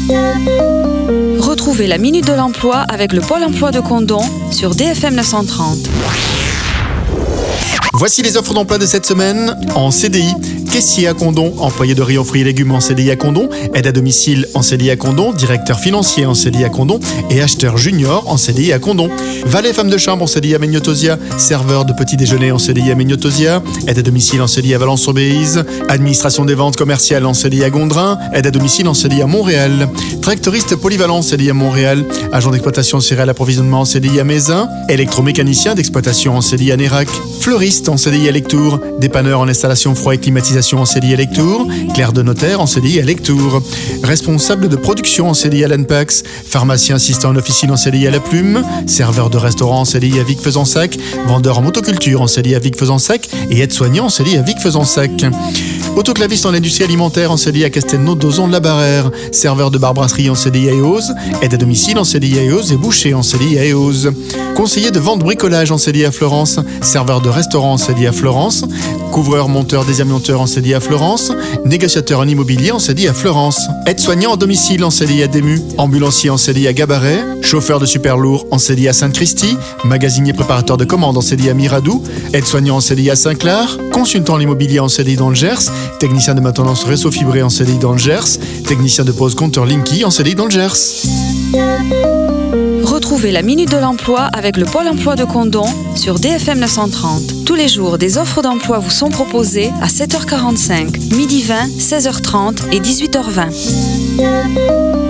Retrouvez la Minute de l'Emploi avec le Pôle Emploi de Condom sur DFM 930. Voici les offres d'emploi de cette semaine. En CDI, caissier à Condom, employé de rayon fruits et légumes en CDI à Condom, aide à domicile en CDI à Condom, directeur financier en CDI à Condom et acheteur junior en CDI à Condom. Valet femme de chambre en CDI à Megnotosia, serveur de petit déjeuner en CDI à Megnotosia, aide à domicile en CDI à Valence-sur-Béise, administration des ventes commerciales en CDI à Gondrin, aide à domicile en CDI à Montréal, tractoriste polyvalent en CDI à Montréal, agent d'exploitation céréales approvisionnement en CDI à Mézin, électromécanicien d'exploitation en CDI à Nérac, fleuriste en CDI à Lectoure, dépanneur en installation froid et climatisation en CDI à Lectoure, clerc de notaire en CDI à Lectoure, responsable de production en CDI à l'Anpax, pharmacien assistant en officine en CDI à La Plume, serveur de restaurant en CDI à Vic-Fezensac, vendeur en motoculture en CDI à Vic-Fezensac et aide-soignant en CDI à Vic-Fezensac. Autoclaviste en industrie alimentaire en CDI à Castelnau-Dozon-de-la-Barrère, serveur de bar-brasserie en CDI à Eauze, aide à domicile en CDI à Eauze et boucher en CDI à Eauze. Conseiller de vente bricolage en CDI à Florence, serveur de restaurant en CDI à Florence, couvreur-monteur désamianteur en CDI à Florence, négociateur en immobilier en CDI à Florence, aide-soignant en domicile en CDI à Dému, ambulancier en CDI à Gabaret, chauffeur de super lourd en CDI à Sainte-Christie, magasinier préparateur de commandes en CDI à Miradou, aide-soignant en CDI à Saint-Clair, consultant en immobilier en CDI dans le Gers, technicien de maintenance réseau fibré en CDI dans le Gers, technicien de pose compteur Linky en CDI dans le Gers. Retrouvez la Minute de l'Emploi avec le Pôle Emploi de Condom sur DFM 930. Tous les jours, des offres d'emploi vous sont proposées à 7h45, midi 20, 16h30 et 18h20.